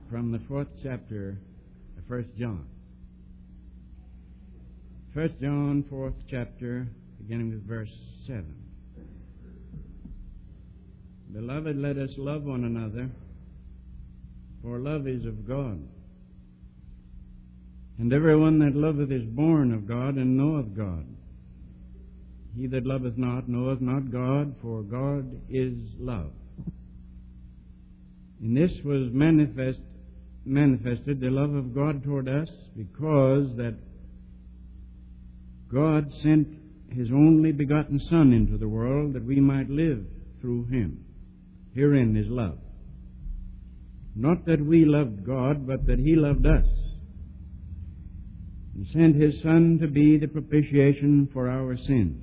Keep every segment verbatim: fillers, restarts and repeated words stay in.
from the fourth chapter of First John. First John, fourth chapter, beginning with verse seven. Beloved, let us love one another, for love is of God. And every one that loveth is born of God, and knoweth God. He that loveth not knoweth not God, for God is love. In this was manifest, manifested the love of God toward us, because that God sent His only begotten Son into the world, that we might live through Him. Herein is love. Not that we loved God, but that He loved us, and sent His Son to be the propitiation for our sins.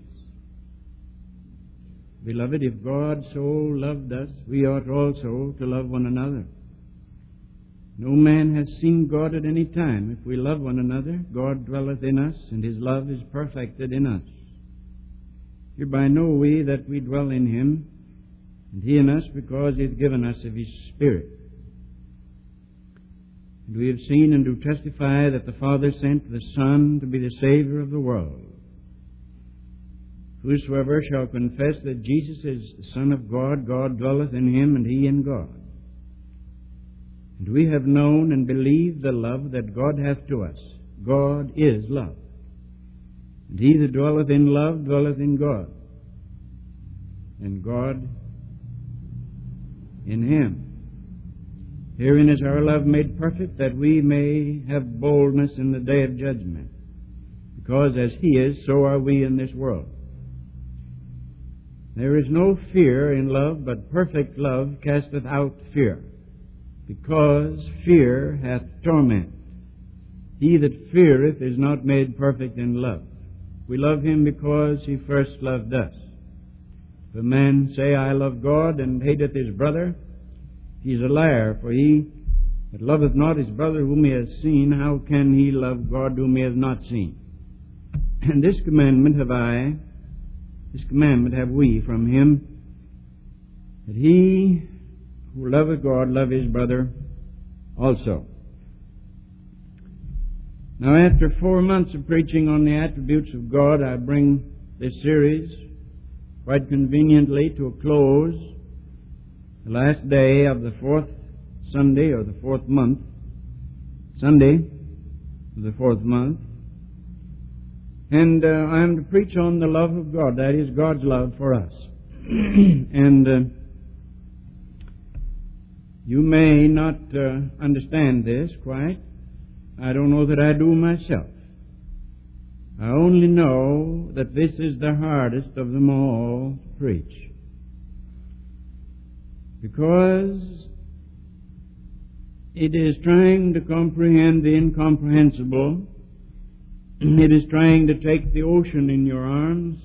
Beloved, if God so loved us, we ought also to love one another. No man has seen God at any time. If we love one another, God dwelleth in us, and His love is perfected in us. Hereby know we that we dwell in Him, and He in us, because He hath given us of His Spirit. And we have seen and do testify that the Father sent the Son to be the Savior of the world. Whosoever shall confess that Jesus is the Son of God, God dwelleth in him, and he in God. And we have known and believed the love that God hath to us. God is love. And he that dwelleth in love dwelleth in God, and God in him. Herein is our love made perfect, that we may have boldness in the day of judgment. Because as He is, so are we in this world. There is no fear in love, but perfect love casteth out fear, because fear hath torment. He that feareth is not made perfect in love. We love Him because He first loved us. If a man say, I love God, and hateth his brother, he is a liar. For he that loveth not his brother whom he has seen, how can he love God whom he has not seen? And this commandment have I, This commandment have we from Him, that he who loveth God love his brother also. Now, after four months of preaching on the attributes of God, I bring this series quite conveniently to a close, the last day of the fourth Sunday, or the fourth month, Sunday of the fourth month. And uh, I am to preach on the love of God. That is God's love for us. and uh, you may not uh, understand this quite. I don't know that I do myself. I only know that this is the hardest of them all to preach. Because it is trying to comprehend the incomprehensible. It is trying to take the ocean in your arms,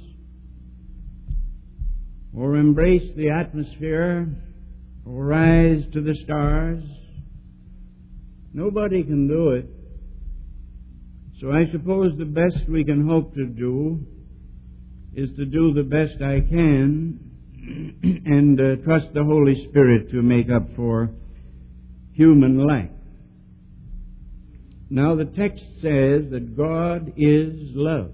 or embrace the atmosphere, or rise to the stars. Nobody can do it. So I suppose the best we can hope to do is to do the best I can and uh, trust the Holy Spirit to make up for human lack. Now, the text says that God is love.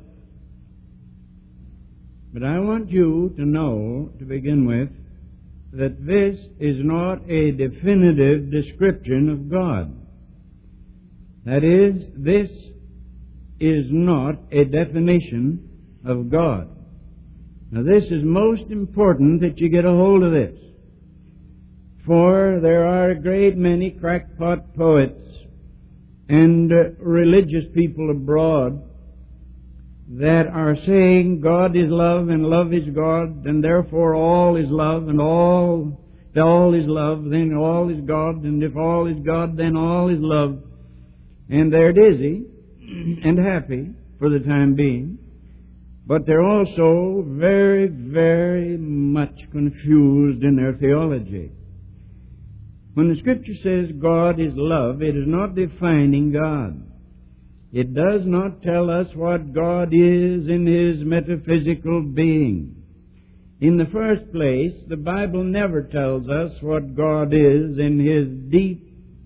But I want you to know, to begin with, that this is not a definitive description of God. That is, this is not a definition of God. Now, this is most important that you get a hold of this. For there are a great many crackpot poets and uh, religious people abroad that are saying God is love and love is God, and therefore all is love, and all if all is love, then all is God, and if all is God, then all is love. And they're dizzy and happy for the time being, but they're also very, very much confused in their theology. When the Scripture says God is love, it is not defining God. It does not tell us what God is in His metaphysical being. In the first place, the Bible never tells us what God is in His deep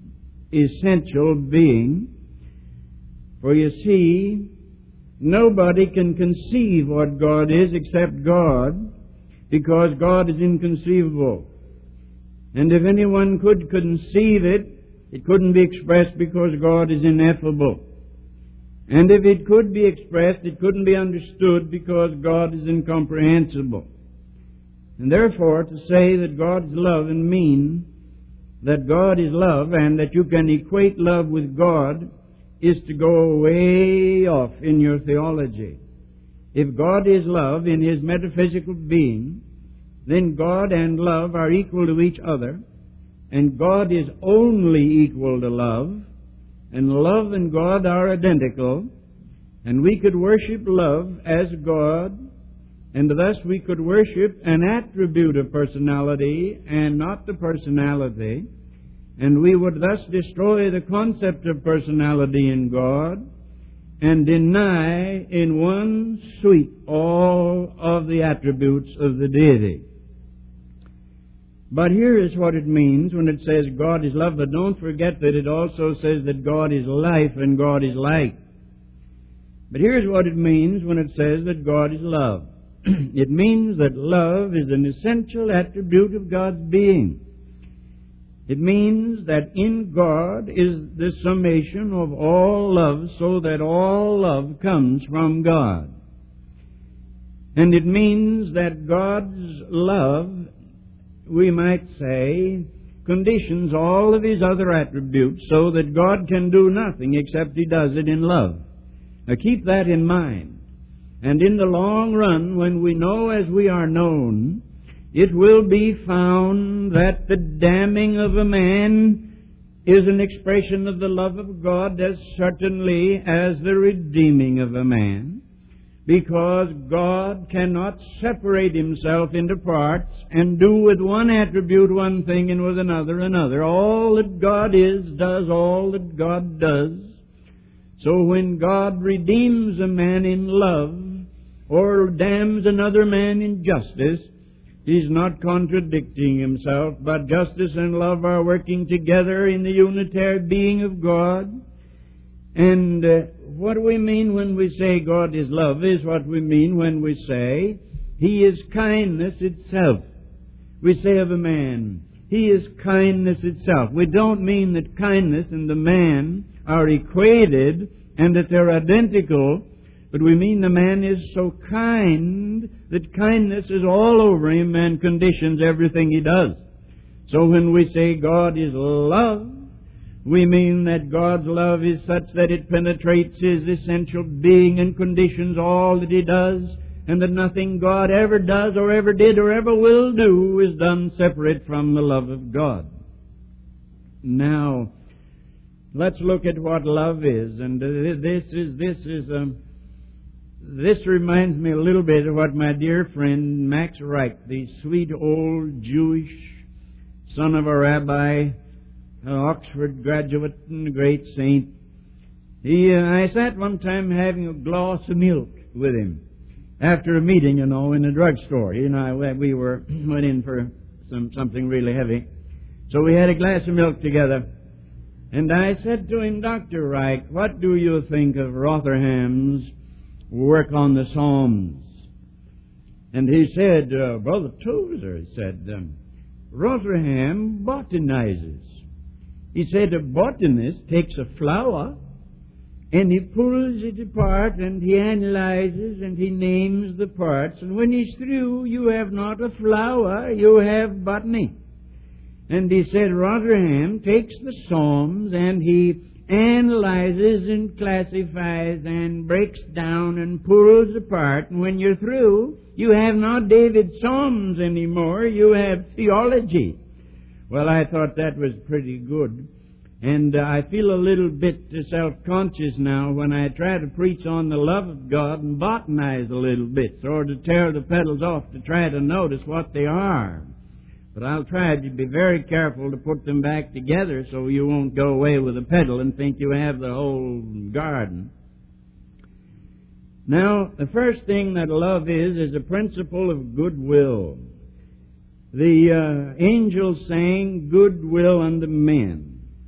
essential being. For you see, nobody can conceive what God is except God, because God is inconceivable. And if anyone could conceive it, it couldn't be expressed because God is ineffable. And if it could be expressed, it couldn't be understood because God is incomprehensible. And therefore, to say that God is love and mean that God is love and that you can equate love with God is to go way off in your theology. If God is love in His metaphysical being, then God and love are equal to each other, and God is only equal to love, and love and God are identical, and we could worship love as God, and thus we could worship an attribute of personality and not the personality, and we would thus destroy the concept of personality in God and deny in one sweep all of the attributes of the deity. But here is what it means when it says God is love. But don't forget that it also says that God is life and God is light. But here's what it means when it says that God is love. It means that love is an essential attribute of God's being. It means that in God is the summation of all love, so that all love comes from God. And it means that God's love, we might say, conditions all of His other attributes so that God can do nothing except He does it in love. Now keep that in mind. And in the long run, when we know as we are known, it will be found that the damning of a man is an expression of the love of God as certainly as the redeeming of a man, because God cannot separate Himself into parts and do with one attribute one thing and with another another. All that God is does all that God does. So when God redeems a man in love or damns another man in justice, He's not contradicting Himself, but justice and love are working together in the unitary being of God. And uh, what we mean when we say God is love is what we mean when we say He is kindness itself. We say of a man, He is kindness itself. We don't mean that kindness and the man are equated and that they're identical, but we mean the man is so kind that kindness is all over him and conditions everything he does. So when we say God is love, we mean that God's love is such that it penetrates His essential being and conditions all that He does, and that nothing God ever does or ever did or ever will do is done separate from the love of God. Now, let's look at what love is. And this is, this is, um, this reminds me a little bit of what my dear friend Max Reich, the sweet old Jewish son of a rabbi, an Oxford graduate and a great saint. He, uh, I sat one time having a glass of milk with him after a meeting, you know, in a drugstore. You know, we were went in for some something really heavy, so we had a glass of milk together. And I said to him, Doctor Reich, what do you think of Rotherham's work on the Psalms? And he said, uh, Brother Tozer, he said, um, Rotherham botanizes. He said a botanist takes a flower and he pulls it apart and he analyzes and he names the parts. And when he's through, you have not a flower, you have botany. And he said Rotherham takes the Psalms and he analyzes and classifies and breaks down and pulls apart. And when you're through, you have not David's Psalms anymore, you have theology. Well, I thought that was pretty good. And uh, I feel a little bit self-conscious now when I try to preach on the love of God and botanize a little bit, or to tear the petals off to try to notice what they are. But I'll try to be very careful to put them back together so you won't go away with a petal and think you have the whole garden. Now, the first thing that love is, is a principle of goodwill. The uh, angels sang goodwill unto men.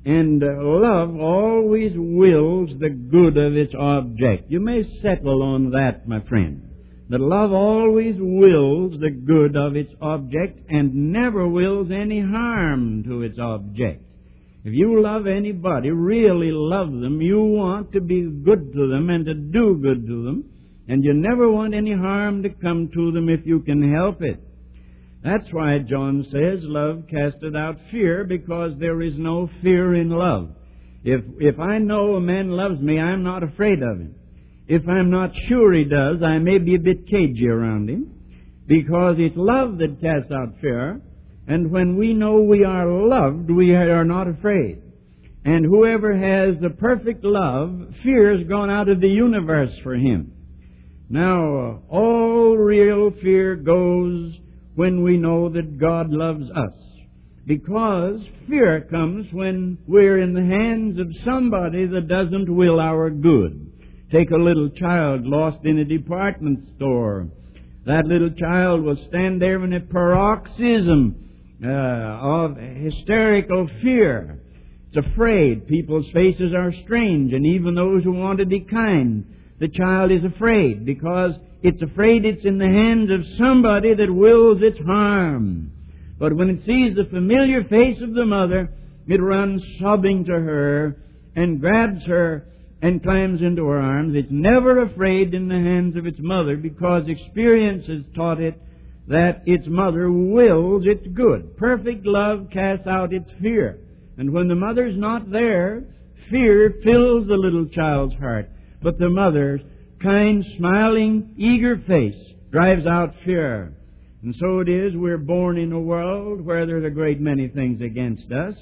And uh, love always wills the good of its object. You may settle on that, my friend. That love always wills the good of its object and never wills any harm to its object. If you love anybody, really love them, you want to be good to them and to do good to them, and you never want any harm to come to them if you can help it. That's why John says, love casteth out fear, because there is no fear in love. If, if I know a man loves me, I'm not afraid of him. If I'm not sure he does, I may be a bit cagey around him, because it's love that casts out fear. And when we know we are loved, we are not afraid. And whoever has the perfect love, fear has gone out of the universe for him. Now, all real fear goes when we know that God loves us. Because fear comes when we're in the hands of somebody that doesn't will our good. Take a little child lost in a department store. That little child will stand there in a paroxysm uh, of hysterical fear. It's afraid. People's faces are strange, and even those who want to be kind, the child is afraid because it's afraid it's in the hands of somebody that wills its harm. But when it sees the familiar face of the mother, it runs sobbing to her and grabs her and climbs into her arms. It's never afraid in the hands of its mother, because experience has taught it that its mother wills its good. Perfect love casts out its fear. And when the mother's not there, fear fills the little child's heart. But the mother's kind, smiling, eager face drives out fear. And so it is, we're born in a world where there's a great many things against us.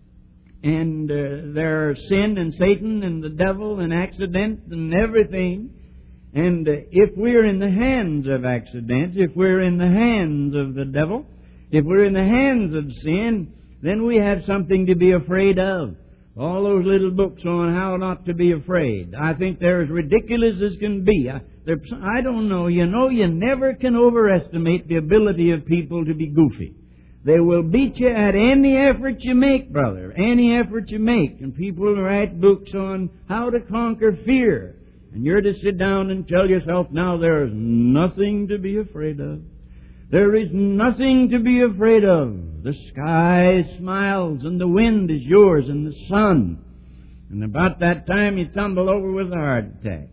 And uh, there are sin and Satan and the devil and accident and everything. And uh, if we're in the hands of accidents, if we're in the hands of the devil, if we're in the hands of sin, then we have something to be afraid of. All those little books on how not to be afraid, I think they're as ridiculous as can be. I, I don't know. You know, you never can overestimate the ability of people to be goofy. They will beat you at any effort you make, brother, any effort you make. And people write books on how to conquer fear. And you're to sit down and tell yourself, now there's nothing to be afraid of. There is nothing to be afraid of. The sky smiles and the wind is yours and the sun. And about that time you tumble over with a heart attack.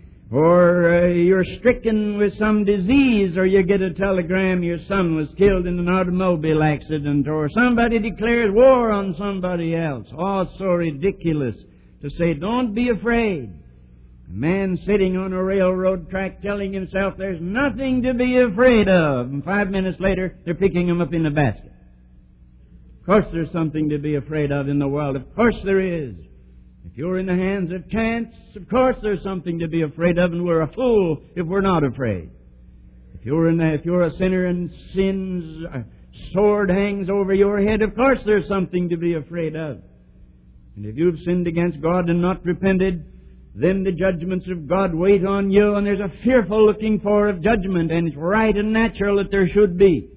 Or uh, you're stricken with some disease, or you get a telegram your son was killed in an automobile accident, or somebody declares war on somebody else. Oh, it's so ridiculous to say, don't be afraid. A man sitting on a railroad track telling himself there's nothing to be afraid of. And five minutes later, they're picking him up in a basket. Of course there's something to be afraid of in the world. Of course there is. If you're in the hands of chance, of course there's something to be afraid of, and we're a fool if we're not afraid. If you're in the, if you're a sinner and sin's sword hangs over your head, of course there's something to be afraid of. And if you've sinned against God and not repented, then the judgments of God wait on you, and there's a fearful looking for of judgment, and it's right and natural that there should be.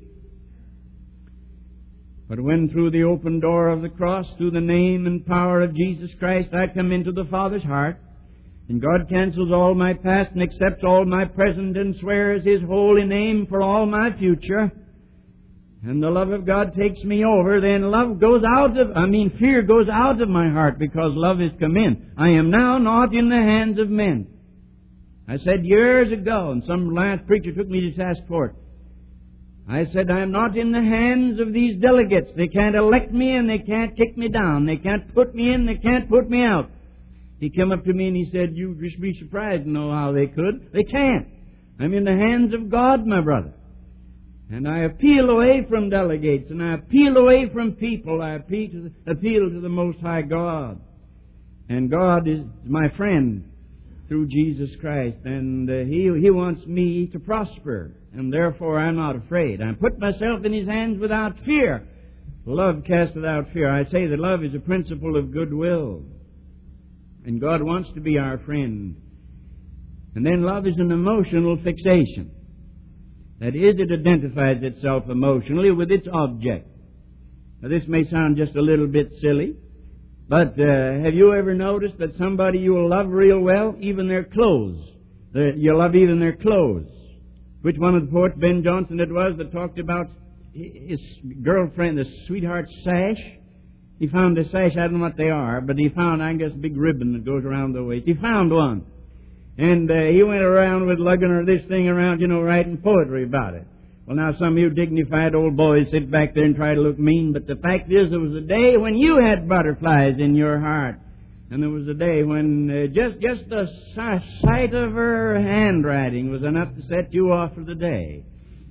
But when through the open door of the cross, through the name and power of Jesus Christ, I come into the Father's heart, and God cancels all my past and accepts all my present and swears His holy name for all my future, and the love of God takes me over, then love goes out of, I mean fear goes out of my heart, because love has come in. I am now not in the hands of men. I said years ago, and some last preacher took me to task for it, I said, I'm not in the hands of these delegates. They can't elect me and they can't kick me down. They can't put me in, they can't put me out. He came up to me and he said, you'd just be surprised to know how they could. They can't. I'm in the hands of God, my brother. And I appeal away from delegates, and I appeal away from people. I appeal to the, appeal to the Most High God. And God is my friend through Jesus Christ, and uh, He He wants me to prosper, and therefore I'm not afraid. I put myself in His hands without fear. Love casteth out fear. I say that love is a principle of goodwill, and God wants to be our friend. And then love is an emotional fixation. That is, it identifies itself emotionally with its object. Now, this may sound just a little bit silly, But uh, have you ever noticed that somebody you will love real well, even their clothes? That you love even their clothes. Which one of the poets, Ben Jonson it was, that talked about his girlfriend, the sweetheart's sash? He found a sash, I don't know what they are, but he found, I guess, a big ribbon that goes around the waist. He found one. And uh, he went around with lugging her this thing around, you know, writing poetry about it. Well, now some of you dignified old boys sit back there and try to look mean, but the fact is there was a day when you had butterflies in your heart. And there was a day when uh, just just the sight of her handwriting was enough to set you off for the day.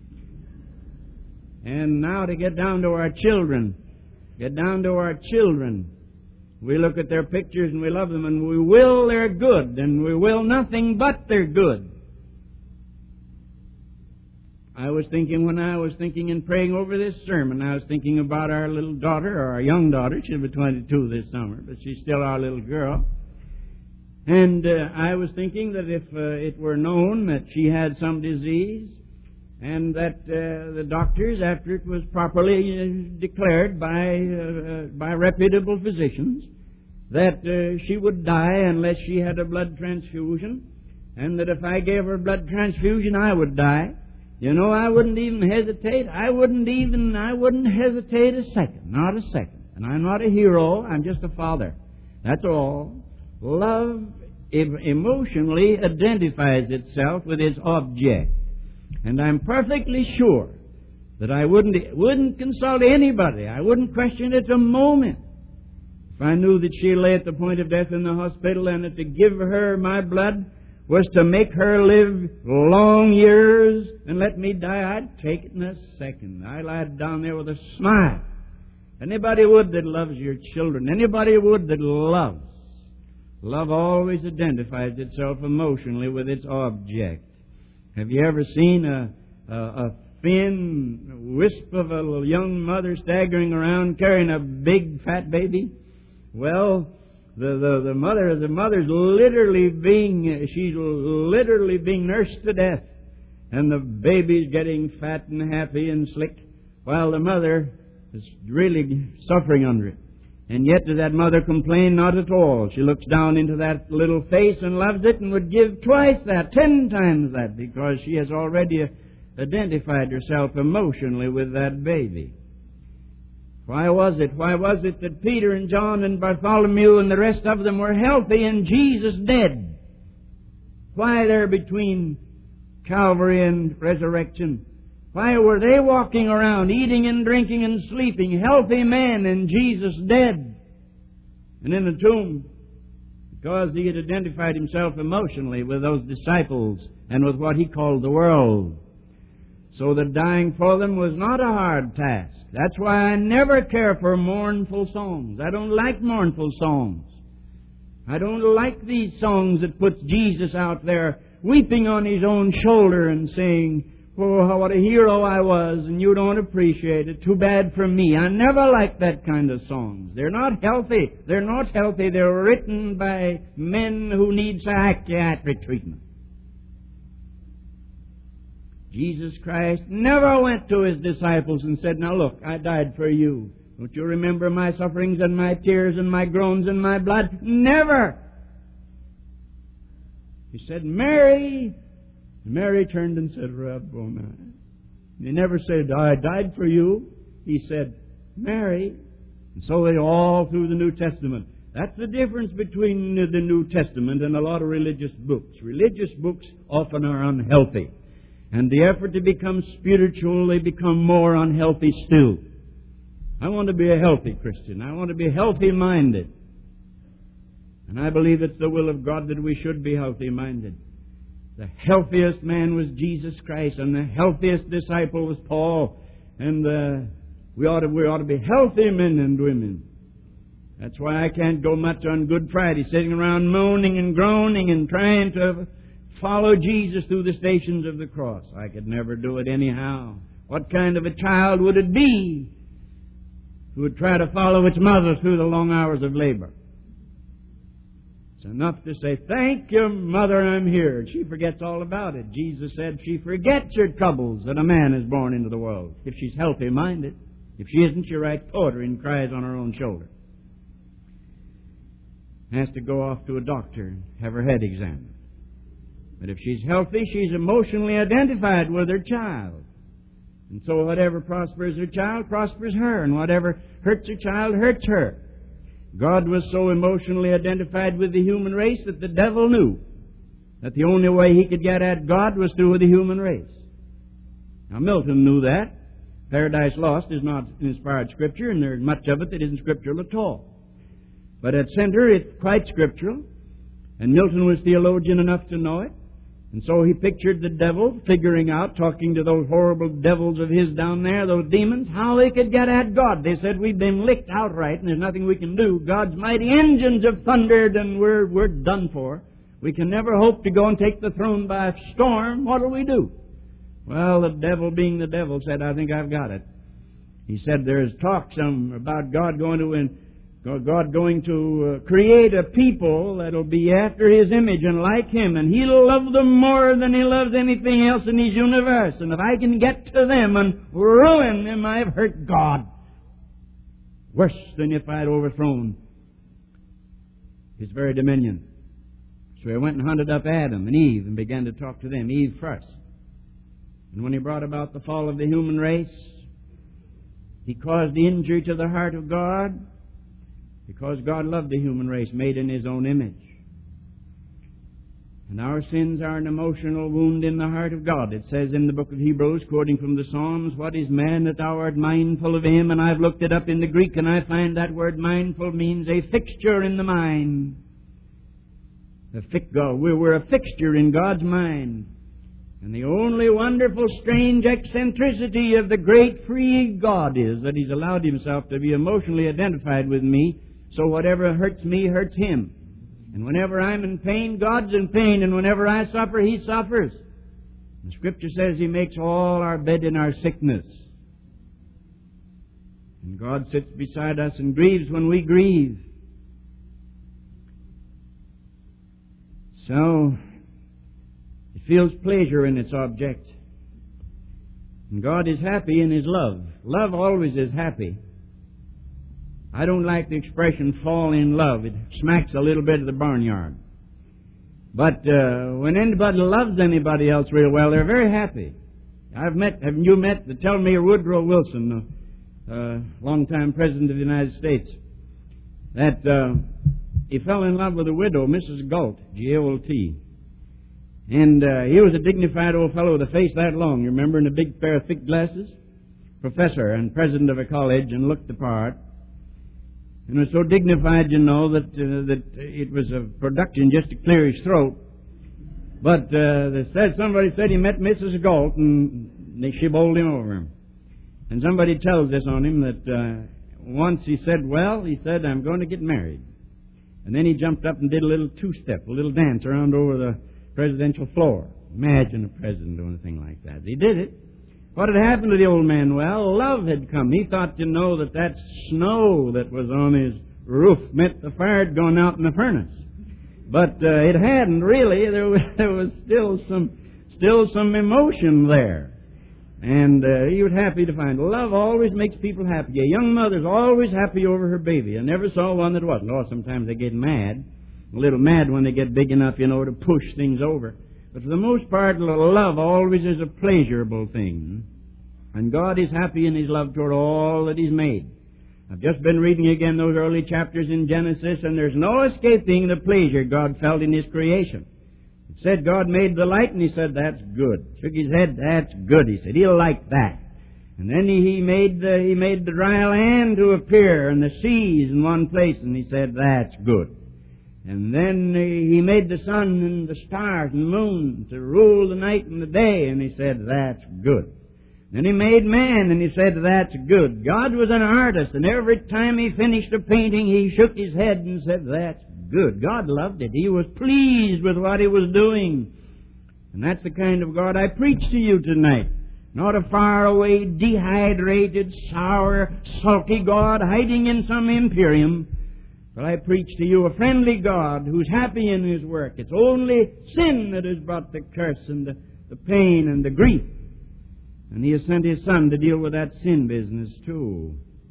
And now to get down to our children, get down to our children. We look at their pictures and we love them, and we will their good, and we will nothing but their good. I was thinking when I was thinking and praying over this sermon, I was thinking about our little daughter, or our young daughter. She'll be twenty-two this summer, but she's still our little girl. And uh, I was thinking that if uh, it were known that she had some disease, and that uh, the doctors, after it was properly uh, declared by uh, uh, by reputable physicians, that uh, she would die unless she had a blood transfusion, and that if I gave her a blood transfusion, I would die. You know, I wouldn't even hesitate. I wouldn't even, I wouldn't hesitate a second. Not a second. And I'm not a hero. I'm just a father. That's all. Love emotionally identifies itself with its object. And I'm perfectly sure that I wouldn't, wouldn't consult anybody. I wouldn't question it a moment. If I knew that she lay at the point of death in the hospital, and that to give her my blood was to make her live long years and let me die, I'd take it in a second. I lied down there with a smile. Anybody would that loves your children. Anybody would that loves. Love always identifies itself emotionally with its object. Have you ever seen a, a, a thin wisp of a little young mother staggering around carrying a big fat baby? Well, The, the, the mother, the mother's literally being, she's literally being nursed to death. And the baby's getting fat and happy and slick, while the mother is really suffering under it. And yet does that mother complain? Not at all. She looks down into that little face and loves it, and would give twice that, ten times that, because she has already identified herself emotionally with that baby. Why was it? Why was it that Peter and John and Bartholomew and the rest of them were healthy and Jesus dead? Why there between Calvary and resurrection? Why were they walking around, eating and drinking and sleeping, healthy men, and Jesus dead and in the tomb? Because he had identified himself emotionally with those disciples and with what he called the world. So that dying for them was not a hard task. That's why I never care for mournful songs. I don't like mournful songs. I don't like these songs that puts Jesus out there weeping on his own shoulder and saying, "Oh, what a hero I was, and you don't appreciate it. Too bad for me." I never like that kind of songs. They're not healthy. They're not healthy. They're written by men who need psychiatric treatment. Jesus Christ never went to his disciples and said, "Now look, I died for you. Don't you remember my sufferings and my tears and my groans and my blood?" Never. He said, "Mary." Mary turned and said, "Rabboni." He never said, "I died for you." He said, "Mary." And so they all through the New Testament. That's the difference between the New Testament and a lot of religious books. Religious books often are unhealthy. And the effort to become spiritual, they become more unhealthy still. I want to be a healthy Christian. I want to be healthy-minded. And I believe it's the will of God that we should be healthy-minded. The healthiest man was Jesus Christ, and the healthiest disciple was Paul. And uh, we ought to, we ought to be healthy men and women. That's why I can't go much on Good Friday, sitting around moaning and groaning and trying to follow Jesus through the stations of the cross. I could never do it anyhow. What kind of a child would it be who would try to follow its mother through the long hours of labor? It's enough to say, "Thank you, Mother, I'm here." She forgets all about it. Jesus said she forgets her troubles that a man is born into the world, if she's healthy-minded. If she isn't, she writes poetry and cries on her own shoulder. has to go off to a doctor and have her head examined. But if she's healthy, she's emotionally identified with her child. And so whatever prospers her child prospers her, and whatever hurts her child hurts her. God was so emotionally identified with the human race that the devil knew that the only way he could get at God was through the human race. Now Milton knew that. Paradise Lost is not inspired Scripture, and there's much of it that isn't scriptural at all. But at center, it's quite scriptural, and Milton was theologian enough to know it. And so he pictured the devil figuring out, talking to those horrible devils of his down there, those demons, how they could get at God. They said, we've been licked outright and there's nothing we can do. God's mighty engines have thundered and we're, we're done for. We can never hope to go and take the throne by a storm. What'll we do? Well, the devil, being the devil, said, I think I've got it. He said, there's talk some about God going to win. God going to uh, create a people that'll be after His image and like Him, and He'll love them more than He loves anything else in His universe. And if I can get to them and ruin them, I've hurt God. Worse than if I'd overthrown His very dominion. So He went and hunted up Adam and Eve and began to talk to them, Eve first. And when He brought about the fall of the human race, He caused the injury to the heart of God, because God loved the human race made in His own image. And our sins are an emotional wound in the heart of God. It says in the book of Hebrews, quoting from the Psalms, what is man that thou art mindful of him? And I've looked it up in the Greek, and I find that word mindful means a fixture in the mind. A fi- We're a fixture in God's mind. And the only wonderful, strange eccentricity of the great free God is that He's allowed Himself to be emotionally identified with me. So whatever hurts me hurts Him. And whenever I'm in pain, God's in pain. And whenever I suffer, He suffers. The Scripture says He makes all our bed in our sickness. And God sits beside us and grieves when we grieve. So it feels pleasure in its object. And God is happy in His love. Love always is happy. I don't like the expression fall in love. It smacks a little bit of the barnyard. But uh, when anybody loves anybody else real well, they're very happy. I've met, have you met, the tell me Woodrow Wilson, a uh, longtime President of the United States, that uh, he fell in love with a widow, Missus Galt, G A O L T. And uh, he was a dignified old fellow with a face that long, you remember, and a big pair of thick glasses. Professor and president of a college, and looked the part. And was so dignified, you know, that uh, that it was a production just to clear his throat. But uh, they said somebody said he met Missus Galt, and they, she bowled him over. And somebody tells this on him that uh, once he said, well, he said, I'm going to get married. And then he jumped up and did a little two-step, a little dance around over the presidential floor. Imagine a president doing a thing like that. He did it. What had happened to the old man? Well, love had come. He thought to know that that snow that was on his roof meant the fire had gone out in the furnace. But uh, it hadn't really. There was, there was still some still some emotion there. And uh, he was happy to find love always makes people happy. A young mother's always happy over her baby. I never saw one that wasn't. Oh, sometimes they get mad. A little mad when they get big enough, you know, to push things over. But for the most part, love always is a pleasurable thing. And God is happy in His love toward all that He's made. I've just been reading again those early chapters in Genesis, and there's no escaping the pleasure God felt in His creation. It said God made the light, and He said, that's good. Shook His head, that's good. He said, He'll like that. And then He, he, made the, he made the dry land to appear, and the seas in one place, and He said, that's good. And then He made the sun and the stars and the moon to rule the night and the day, and He said, that's good. Then He made man, and He said, that's good. God was an artist, and every time He finished a painting, He shook His head and said, that's good. God loved it. He was pleased with what He was doing. And that's the kind of God I preach to you tonight. Not a far-away, dehydrated, sour, sulky God hiding in some imperium. But I preach to you a friendly God who's happy in His work. It's only sin that has brought the curse and the, the pain and the grief. And He has sent His Son to deal with that sin business too.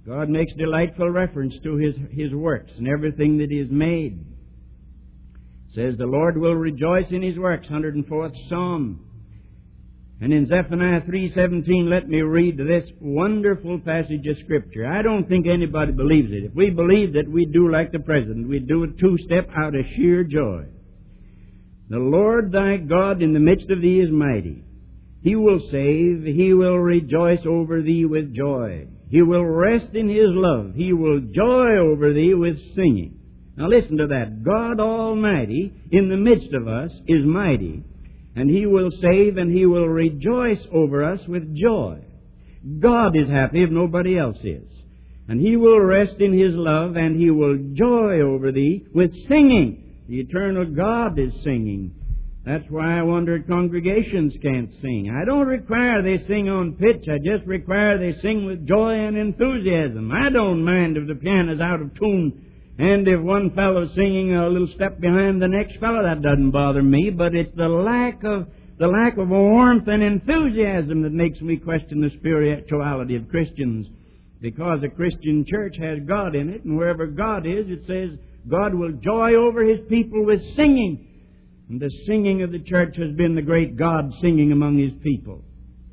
God makes delightful reference to His, His works and everything that He has made. It says, the Lord will rejoice in His works, one hundred fourth Psalm. And in Zephaniah three seventeen, let me read this wonderful passage of Scripture. I don't think anybody believes it. If we believed it, we'd do like the President. We'd do a two-step out of sheer joy. The Lord thy God in the midst of thee is mighty. He will save. He will rejoice over thee with joy. He will rest in His love. He will joy over thee with singing. Now listen to that. God Almighty in the midst of us is mighty. And He will save and He will rejoice over us with joy. God is happy if nobody else is. And He will rest in His love and He will joy over thee with singing. The eternal God is singing. That's why I wonder congregations can't sing. I don't require they sing on pitch. I just require they sing with joy and enthusiasm. I don't mind if the piano's out of tune. And if one fellow's singing a little step behind the next fellow, that doesn't bother me. But it's the lack of the lack of warmth and enthusiasm that makes me question the spirituality of Christians. Because a Christian church has God in it, and wherever God is, it says God will joy over His people with singing. And the singing of the church has been the great God singing among His people.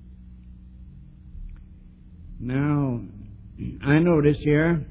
Now, I notice here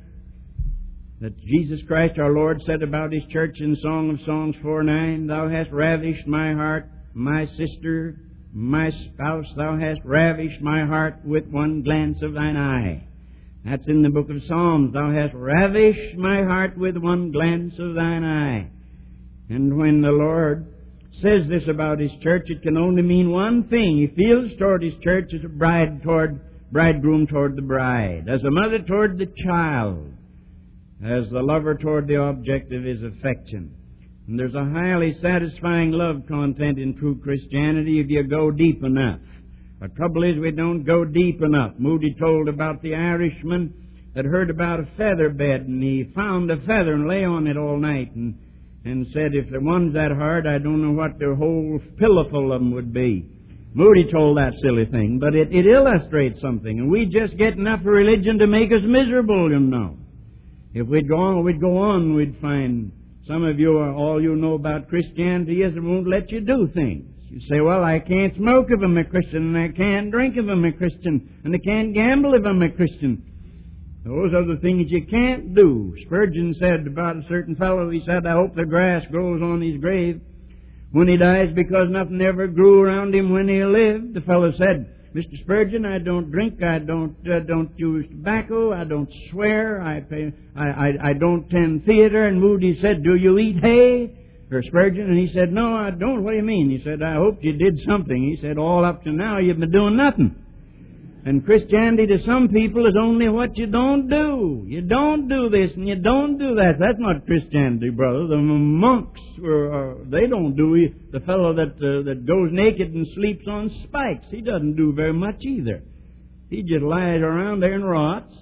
that Jesus Christ our Lord said about His church in Song of Songs four nine, Thou hast ravished my heart, my sister, my spouse, Thou hast ravished my heart with one glance of Thine eye. That's in the book of Psalms. Thou hast ravished my heart with one glance of Thine eye. And when the Lord says this about His church, it can only mean one thing. He feels toward His church as a bride toward, bridegroom toward the bride, as a mother toward the child, as the lover toward the object of his affection. And there's a highly satisfying love content in true Christianity if you go deep enough. The trouble is we don't go deep enough. Moody told about the Irishman that heard about a feather bed, and he found a feather and lay on it all night, and, and said, if the one's that hard, I don't know what the whole pillowful of them would be. Moody told that silly thing, but it, it illustrates something, and we just get enough of religion to make us miserable, you know. If we'd go on, we'd go on, we'd find some of you are all you know about Christianity is it won't let you do things. You say, well, I can't smoke if I'm a Christian, and I can't drink if I'm a Christian, and I can't gamble if I'm a Christian. Those are the things you can't do. Spurgeon said about a certain fellow, he said, I hope the grass grows on his grave when he dies because nothing ever grew around him when he lived. The fellow said, Mister Spurgeon, I don't drink, I don't uh, don't use tobacco, I don't swear, I pay, I, I I don't attend theater. And Moody said, do you eat hay? Or Spurgeon, and he said, no, I don't. What do you mean? He said, I hope you did something. He said, all up to now you've been doing nothing. And Christianity to some people is only what you don't do. You don't do this and you don't do that. That's not Christianity, brother. The monks, were, uh, they don't do it. The fellow that uh, that goes naked and sleeps on spikes, he doesn't do very much either. He just lies around there and rots.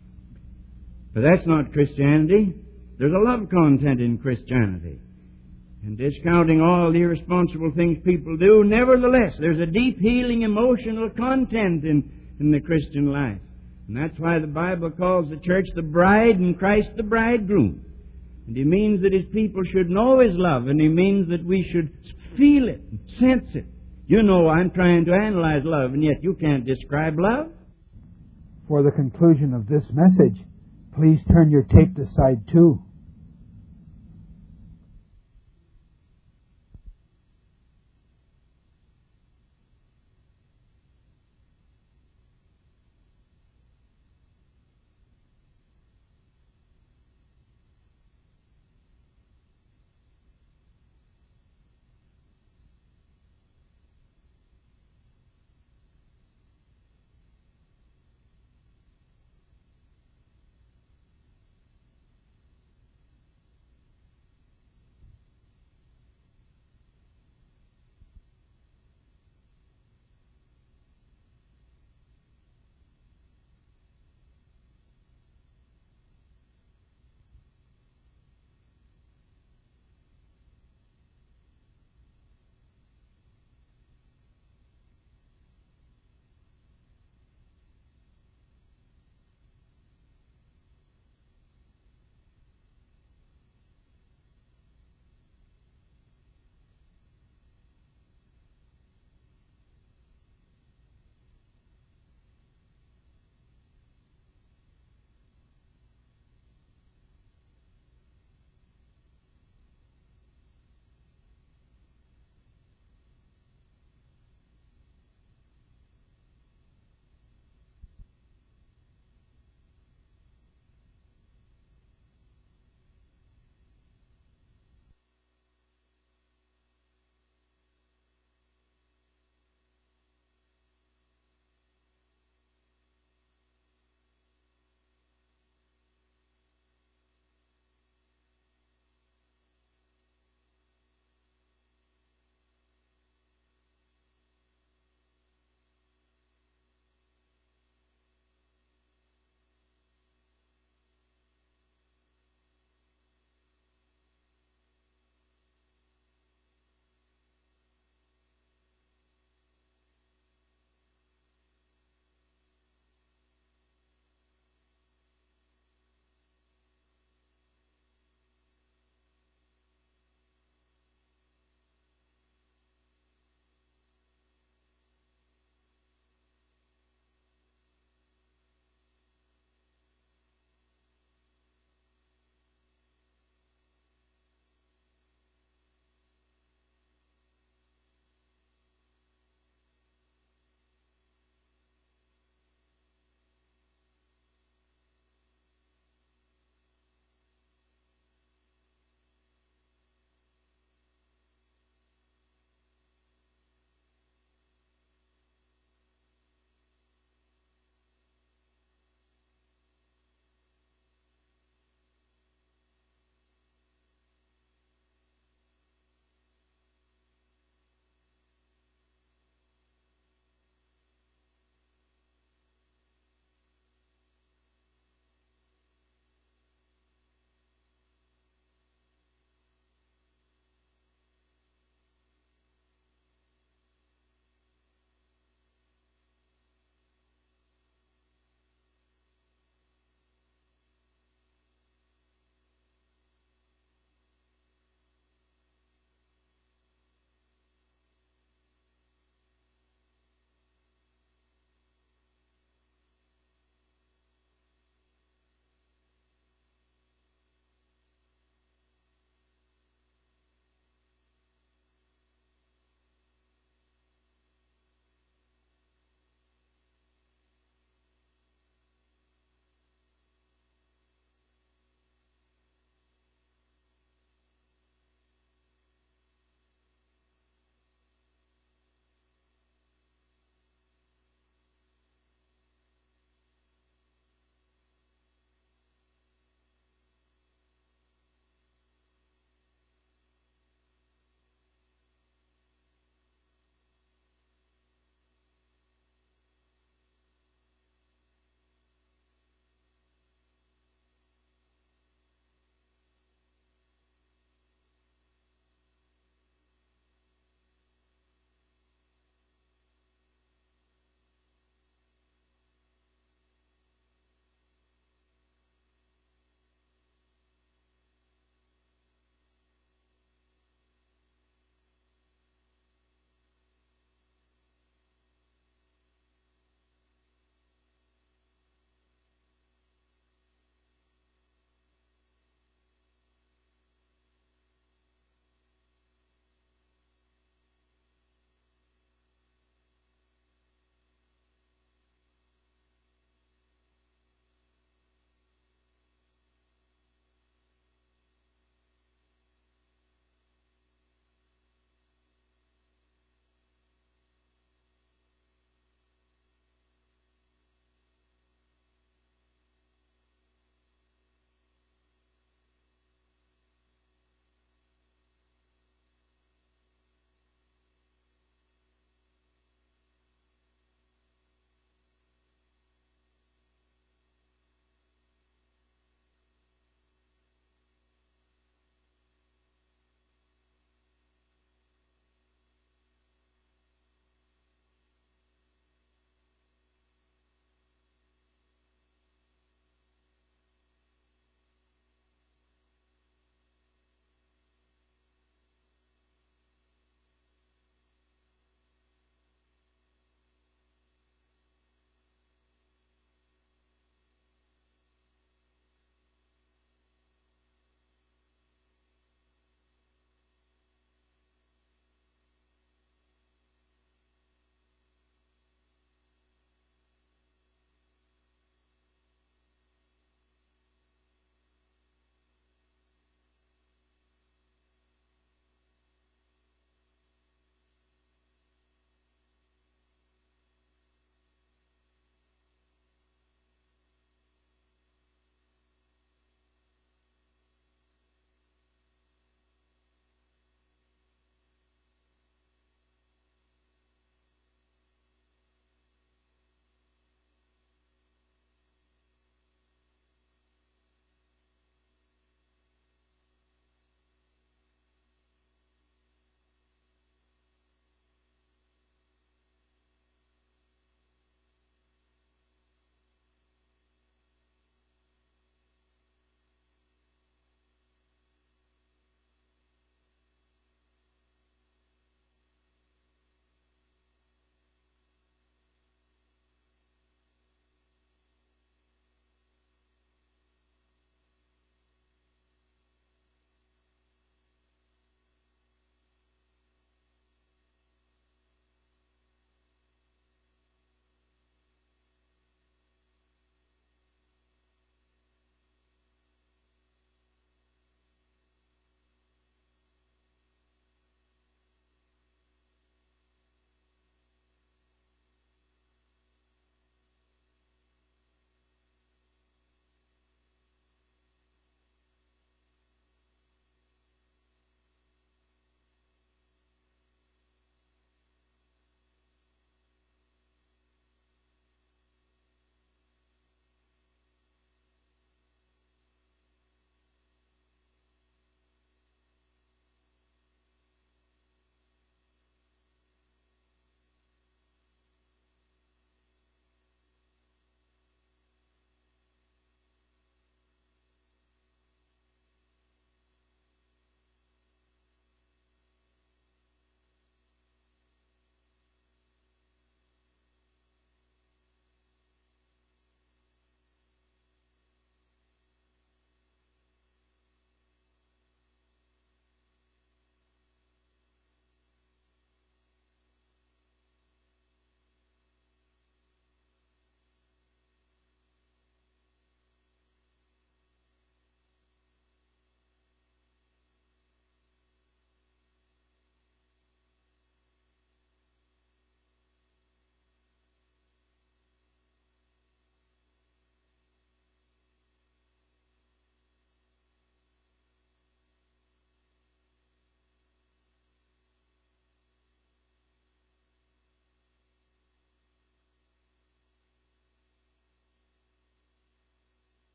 But that's not Christianity. There's a love content in Christianity. And discounting all the irresponsible things people do, nevertheless, there's a deep healing emotional content in in the Christian life. And that's why the Bible calls the church the bride and Christ the bridegroom. And He means that His people should know His love, and He means that we should feel it, sense it. You know, I'm trying to analyze love, and yet you can't describe love. For the conclusion of this message, please turn your tape to side two.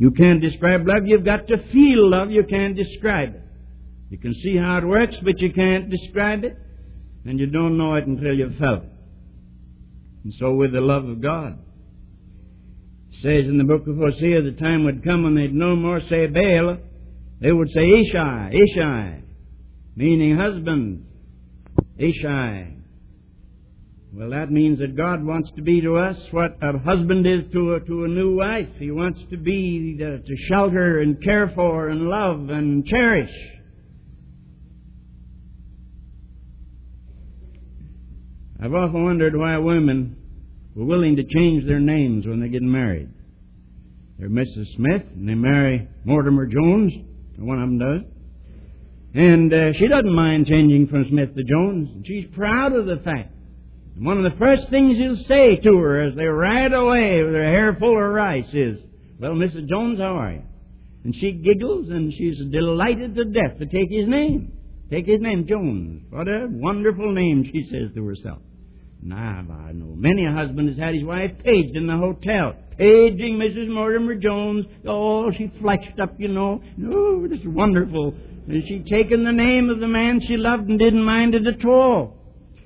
You can't describe love. You've got to feel love. You can't describe it. You can see how it works, but you can't describe it. And you don't know it until you've felt it. And so with the love of God. It says in the book of Hosea, the time would come when they'd no more say Baal. They would say Ishai, Ishai, meaning husband, Ishai. Well, that means that God wants to be to us what a husband is to a, to a new wife. He wants to be to, to shelter and care for and love and cherish. I've often wondered why women were willing to change their names when they get married. They're Missus Smith, and they marry Mortimer Jones, one of them does. And uh, she doesn't mind changing from Smith to Jones. And she's proud of the fact. And one of the first things you'll say to her as they ride away with her hair full of rice is, "Well, Missus Jones, how are you?" And she giggles, and she's delighted to death to take his name. Take his name, Jones. What a wonderful name, she says to herself. Now, I know many a husband has had his wife paged in the hotel. Paging Missus Mortimer Jones. Oh, she flushed up, you know. Oh, this is wonderful. And she'd taken the name of the man she loved and didn't mind it at all.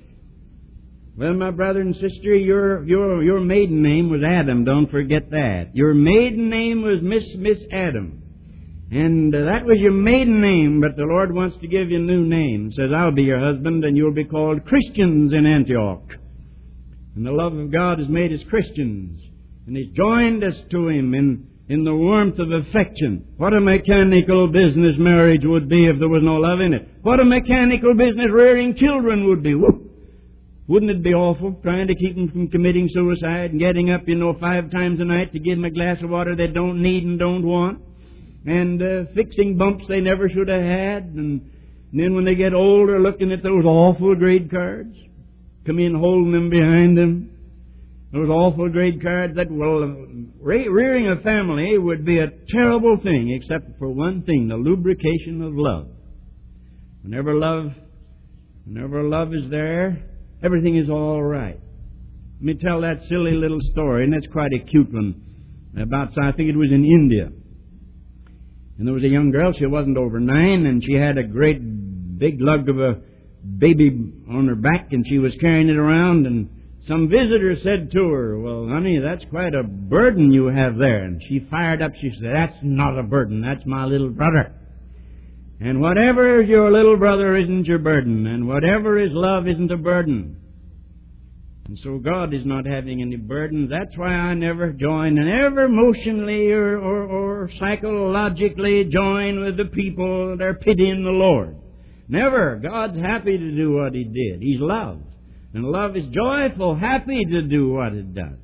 Well, my brother and sister, your your your maiden name was Adam. Don't forget that. Your maiden name was Miss Miss Adam. And uh, that was your maiden name, but the Lord wants to give you a new name. He says, "I'll be your husband, and you'll be called Christians in Antioch." And the love of God has made us Christians. And He's joined us to Him in, in the warmth of affection. What a mechanical business marriage would be if there was no love in it. What a mechanical business rearing children would be. Whoop. Wouldn't it be awful, trying to keep them from committing suicide and getting up, you know, five times a night to give them a glass of water they don't need and don't want? And uh, fixing bumps they never should have had. And, and then when they get older, looking at those awful grade cards. Come in holding them behind them. Those awful grade cards. That, well, re- rearing a family would be a terrible thing, except for one thing, the lubrication of love. Whenever love, whenever love is there, everything is all right. Let me tell that silly little story, and that's quite a cute one. About, I think it was in India. And there was a young girl, she wasn't over nine, and she had a great big lug of a baby on her back, and she was carrying it around, and some visitor said to her, "Well, honey, that's quite a burden you have there." And she fired up. She said, "That's not a burden. That's my little brother. And whatever is your little brother isn't your burden, and whatever is love isn't a burden." And so God is not having any burden. That's why I never join, and never emotionally or, or, or psychologically join with the people that are pitying the Lord. Never. God's happy to do what He did. He's love. And love is joyful, happy to do what it does.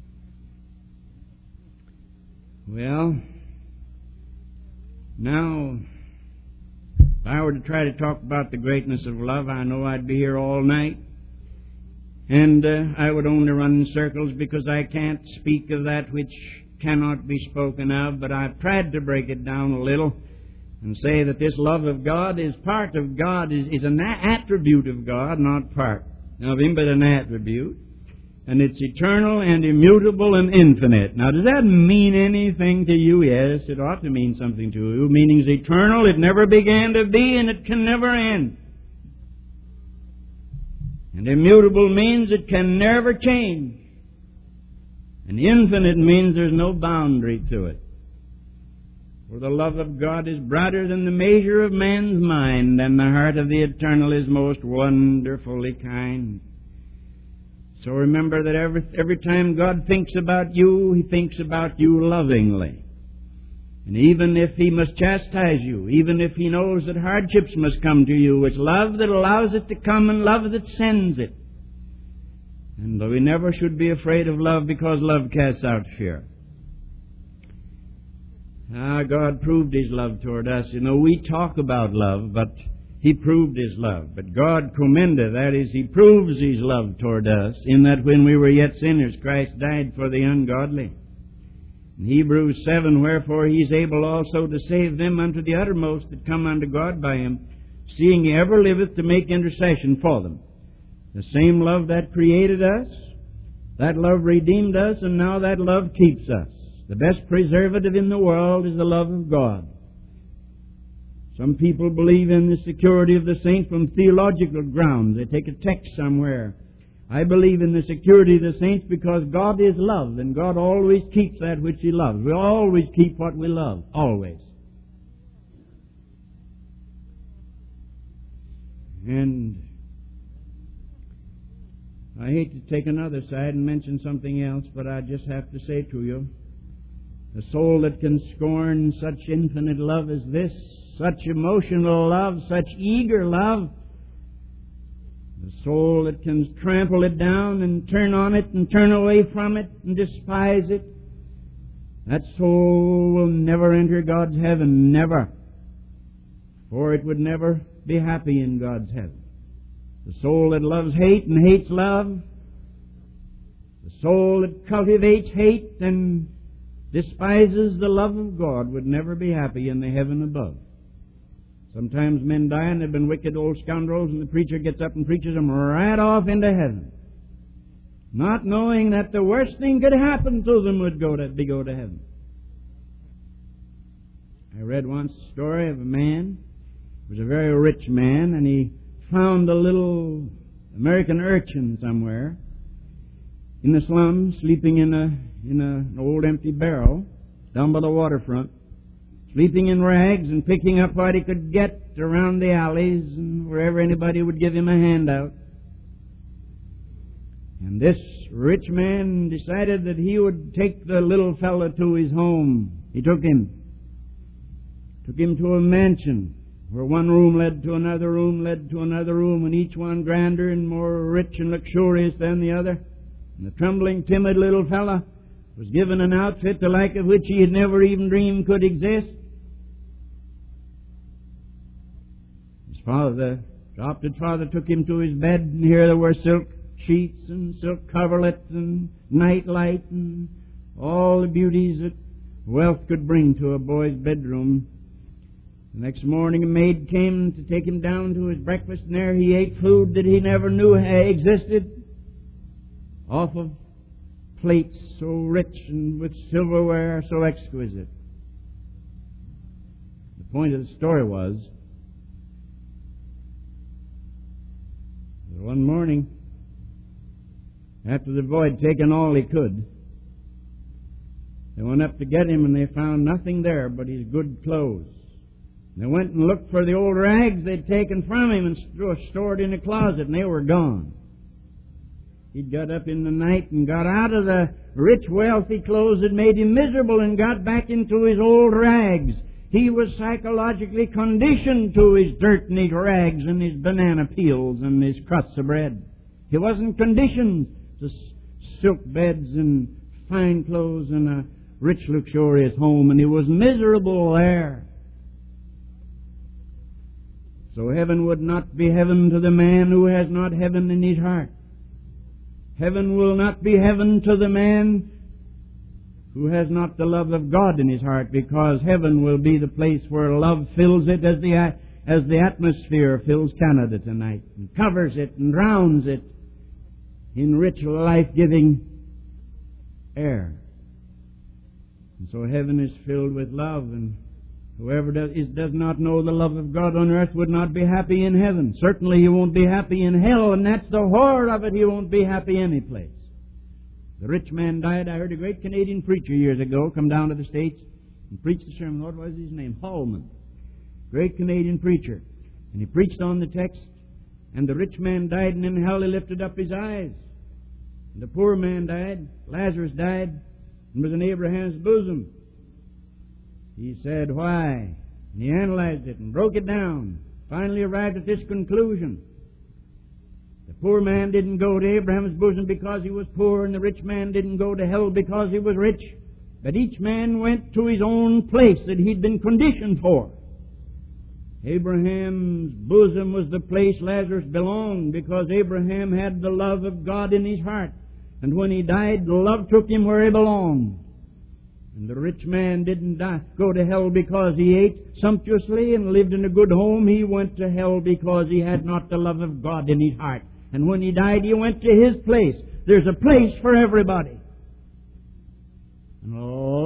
Well, now, if I were to try to talk about the greatness of love, I know I'd be here all night. And uh, I would only run in circles because I can't speak of that which cannot be spoken of, but I've tried to break it down a little and say that this love of God is part of God, is, is an attribute of God, not part of Him, but an attribute. And it's eternal and immutable and infinite. Now, does that mean anything to you? Yes, it ought to mean something to you. Meaning it's eternal, it never began to be, and it can never end. And immutable means it can never change. And infinite means there's no boundary to it. For the love of God is broader than the measure of man's mind, and the heart of the eternal is most wonderfully kind. So remember that every, every time God thinks about you, He thinks about you lovingly. And even if He must chastise you, even if He knows that hardships must come to you, it's love that allows it to come and love that sends it. And we never should be afraid of love, because love casts out fear. Ah, God proved His love toward us. You know, we talk about love, but He proved His love. But God commendeth, that is, He proves His love toward us, in that when we were yet sinners, Christ died for the ungodly. In Hebrews seven, wherefore He is able also to save them unto the uttermost that come unto God by Him, seeing He ever liveth to make intercession for them. The same love that created us, that love redeemed us, and now that love keeps us. The best preservative in the world is the love of God. Some people believe in the security of the saint from theological grounds. They take a text somewhere. I believe in the security of the saints because God is love, and God always keeps that which He loves. We always keep what we love. Always. And I hate to take another side and mention something else, but I just have to say to you, the soul that can scorn such infinite love as this, such emotional love, such eager love, the soul that can trample it down and turn on it and turn away from it and despise it, that soul will never enter God's heaven, never. For it would never be happy in God's heaven. The soul that loves hate and hates love, the soul that cultivates hate and despises the love of God would never be happy in the heaven above. Sometimes men die and they've been wicked old scoundrels, and the preacher gets up and preaches them right off into heaven, not knowing that the worst thing could happen to them would go to, be go to heaven. I read once a story of a man. He was a very rich man, and he found a little American urchin somewhere in the slums, sleeping in a in a, an old empty barrel down by the waterfront, sleeping in rags and picking up what he could get around the alleys and wherever anybody would give him a handout. And this rich man decided that he would take the little fellow to his home. He took him. Took him to a mansion where one room led to another room, led to another room, and each one grander and more rich and luxurious than the other. And the trembling, timid little fellow was given an outfit the like of which he had never even dreamed could exist. His father, the adopted father, took him to his bed, and here there were silk sheets and silk coverlets and night light and all the beauties that wealth could bring to a boy's bedroom. The next morning a maid came to take him down to his breakfast, and there he ate food that he never knew existed, off of plates so rich and with silverware so exquisite. The point of the story was that one morning, after the boy had taken all he could, they went up to get him, and they found nothing there but his good clothes. They went and looked for the old rags they'd taken from him and stored in a closet, and they were gone. He'd got up in the night and got out of the rich, wealthy clothes that made him miserable and got back into his old rags. He was psychologically conditioned to his dirt and his rags and his banana peels and his crusts of bread. He wasn't conditioned to silk beds and fine clothes and a rich, luxurious home, and he was miserable there. So heaven would not be heaven to the man who has not heaven in his heart. Heaven will not be heaven to the man who has not the love of God in his heart, because heaven will be the place where love fills it as the, as the atmosphere fills Canada tonight, and covers it and drowns it in rich, life-giving air. And so heaven is filled with love, and whoever does, is, does not know the love of God on earth would not be happy in heaven. Certainly he won't be happy in hell, and that's the horror of it. He won't be happy any place. The rich man died. I heard a great Canadian preacher years ago come down to the States and preach the sermon. What was his name? Holman. Great Canadian preacher. And he preached on the text, and the rich man died, and in hell he lifted up his eyes. And the poor man died. Lazarus died and was in Abraham's bosom. He said, why? And he analyzed it and broke it down. Finally arrived at this conclusion. The poor man didn't go to Abraham's bosom because he was poor, and the rich man didn't go to hell because he was rich. But each man went to his own place that he'd been conditioned for. Abraham's bosom was the place Lazarus belonged, because Abraham had the love of God in his heart. And when he died, love took him where he belonged. And the rich man didn't die, go to hell because he ate sumptuously and lived in a good home. He went to hell because he had not the love of God in his heart. And when he died, he went to his place. There's a place for everybody. And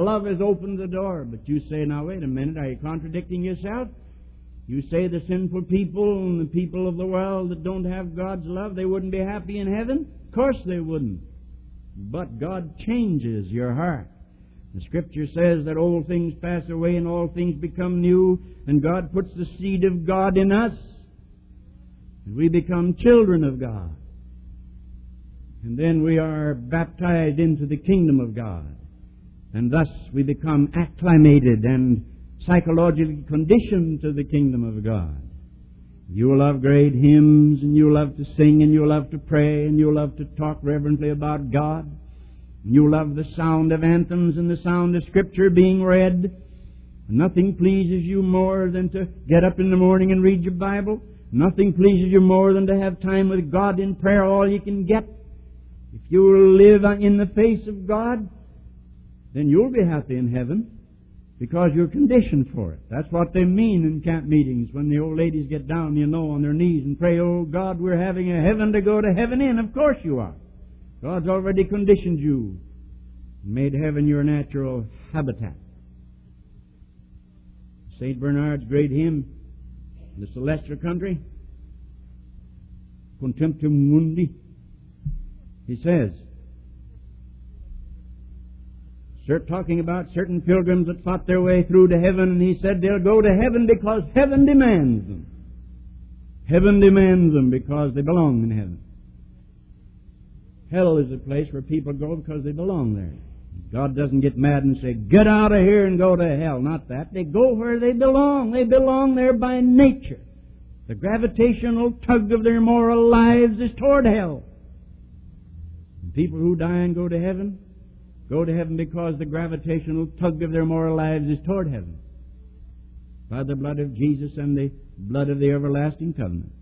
love has opened the door. But you say, now wait a minute, are you contradicting yourself? You say the sinful people and the people of the world that don't have God's love, they wouldn't be happy in heaven? Of course they wouldn't. But God changes your heart. The Scripture says that old things pass away and all things become new, and God puts the seed of God in us, and we become children of God. And then we are baptized into the kingdom of God, and thus we become acclimated and psychologically conditioned to the kingdom of God. You love great hymns, and you love to sing, and you love to pray, and you love to talk reverently about God. You love the sound of anthems and the sound of Scripture being read. Nothing pleases you more than to get up in the morning and read your Bible. Nothing pleases you more than to have time with God in prayer, all you can get. If you will live in the face of God, then you'll be happy in heaven because you're conditioned for it. That's what they mean in camp meetings when the old ladies get down, you know, on their knees and pray, oh God, we're having a heaven to go to heaven in. Of course you are. God's already conditioned you and made heaven your natural habitat. Saint Bernard's great hymn, the celestial country, Contemptum Mundi, he says, talking about certain pilgrims that fought their way through to heaven, and he said they'll go to heaven because heaven demands them. Heaven demands them because they belong in heaven. Hell is a place where people go because they belong there. God doesn't get mad and say, get out of here and go to hell. Not that. They go where they belong. They belong there by nature. The gravitational tug of their moral lives is toward hell. And people who die and go to heaven, go to heaven because the gravitational tug of their moral lives is toward heaven. By the blood of Jesus and the blood of the everlasting covenant.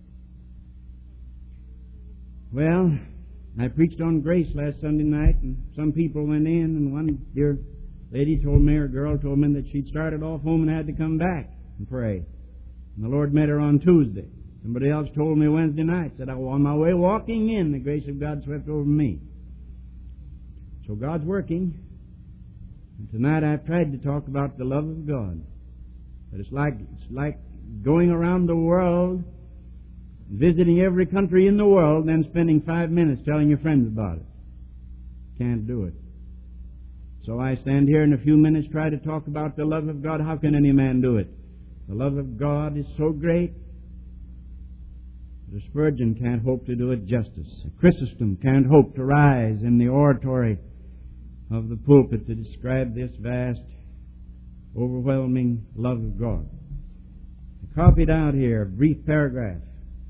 Well, I preached on grace last Sunday night, and some people went in, and one dear lady told me, or girl told me, that she'd started off home and had to come back and pray. And the Lord met her on Tuesday. Somebody else told me Wednesday night, said, I was on my way walking in, the grace of God swept over me. So God's working. And tonight I've tried to talk about the love of God. But it's like it's like going around the world, visiting every country in the world, and then spending five minutes telling your friends about it. Can't do it. So I stand here in a few minutes, try to talk about the love of God. How can any man do it? The love of God is so great that a Spurgeon can't hope to do it justice. A Chrysostom can't hope to rise in the oratory of the pulpit to describe this vast, overwhelming love of God. I copied out here a brief paragraph.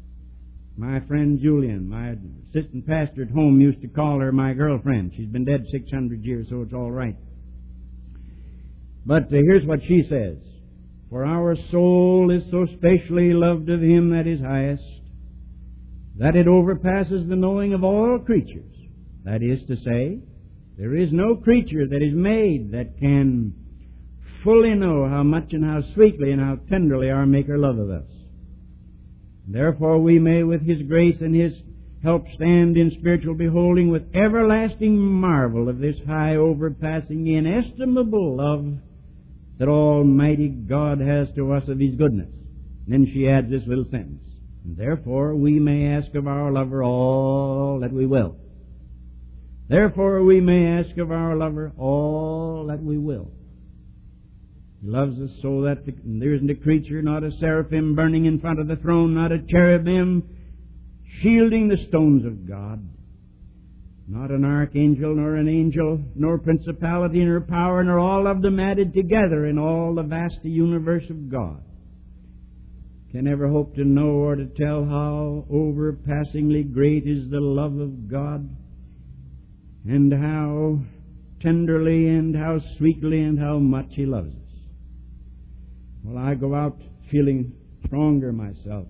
My friend Julian, my assistant pastor at home, used to call her my girlfriend. She's been dead six hundred years, so it's all right. But uh, here's what she says. For our soul is so specially loved of Him that is highest, that it overpasses the knowing of all creatures. That is to say, there is no creature that is made that can fully know how much and how sweetly and how tenderly our Maker loveth us. Therefore we may with His grace and His help stand in spiritual beholding with everlasting marvel of this high, overpassing, inestimable love that Almighty God has to us of His goodness. And then she adds this little sentence. And therefore we may ask of our lover all that we will. Therefore we may ask of our lover all that we will. He loves us so that the, there isn't a creature, not a seraphim burning in front of the throne, not a cherubim shielding the stones of God, not an archangel, nor an angel, nor principality, nor power, nor all of them added together in all the vast universe of God can ever hope to know or to tell how overpassingly great is the love of God, and how tenderly and how sweetly and how much He loves us. Well, I go out feeling stronger myself.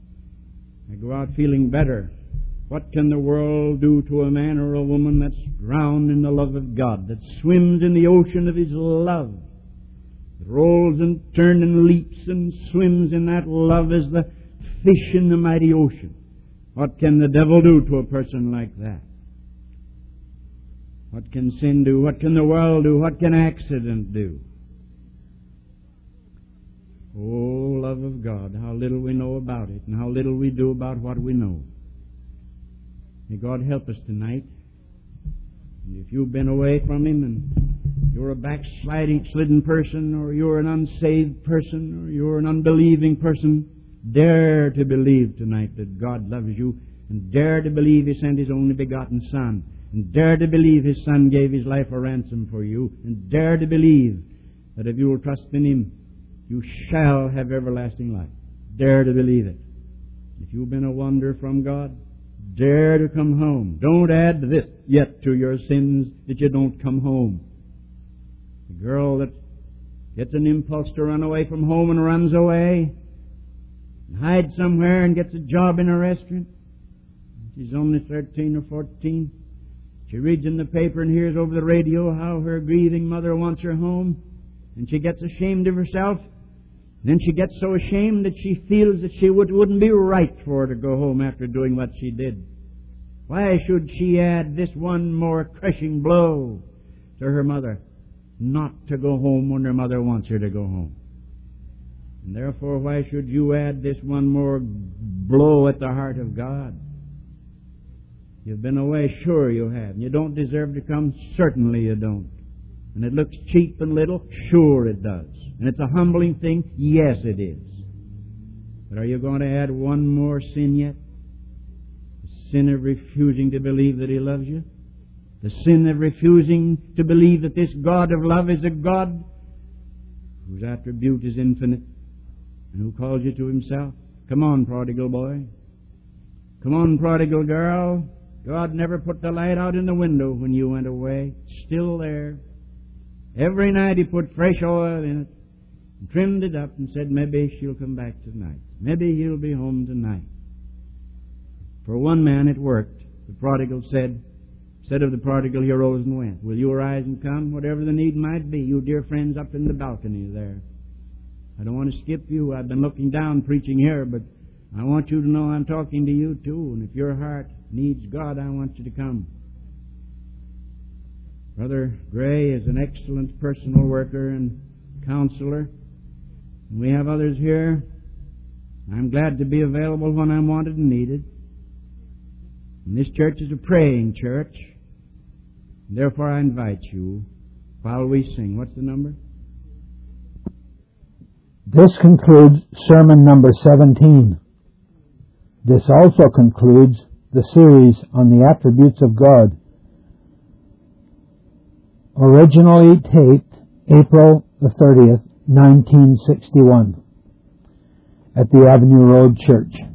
I go out feeling better. What can the world do to a man or a woman that's drowned in the love of God, that swims in the ocean of His love, that rolls and turns and leaps and swims in that love as the fish in the mighty ocean? What can the devil do to a person like that? What can sin do? What can the world do? What can accident do? Oh, love of God, how little we know about it, and how little we do about what we know. May God help us tonight. And if you've been away from Him, and you're a backsliding, slidden person, or you're an unsaved person, or you're an unbelieving person, dare to believe tonight that God loves you, and dare to believe He sent His only begotten Son, and dare to believe His Son gave His life a ransom for you, and dare to believe that if you will trust in Him, you shall have everlasting life. Dare to believe it. If you've been a wanderer from God, dare to come home. Don't add this yet to your sins that you don't come home. The girl that gets an impulse to run away from home and runs away, and hides somewhere and gets a job in a restaurant. She's only thirteen or fourteen. She reads in the paper and hears over the radio how her grieving mother wants her home, and she gets ashamed of herself. Then she gets so ashamed that she feels that she would, wouldn't be right for her to go home after doing what she did. Why should she add this one more crushing blow to her mother? Not to go home when her mother wants her to go home. And therefore, why should you add this one more blow at the heart of God? You've been away, sure you have. And you don't deserve to come, certainly you don't. And it looks cheap and little, sure it does. And it's a humbling thing, yes it is. But are you going to add one more sin yet? The sin of refusing to believe that He loves you? The sin of refusing to believe that this God of love is a God whose attribute is infinite and who calls you to Himself? Come on, prodigal boy. Come on, prodigal girl. God never put the light out in the window when you went away. It's still there. Every night He put fresh oil in it, and trimmed it up, and said, maybe she'll come back tonight. Maybe he'll be home tonight. For one man it worked. The prodigal said, said of the prodigal, he arose and went. Will you arise and come? Whatever the need might be, you dear friends up in the balcony there. I don't want to skip you. I've been looking down preaching here, but I want you to know I'm talking to you too. And if your heart needs God, I want you to come. Brother Gray is an excellent personal worker and counselor. And we have others here. I'm glad to be available when I'm wanted and needed. And this church is a praying church. And therefore I invite you while we sing. What's the number? This concludes sermon number seventeen. This also concludes the series on the attributes of God. Originally taped April the thirtieth, nineteen sixty-one at the Avenue Road Church.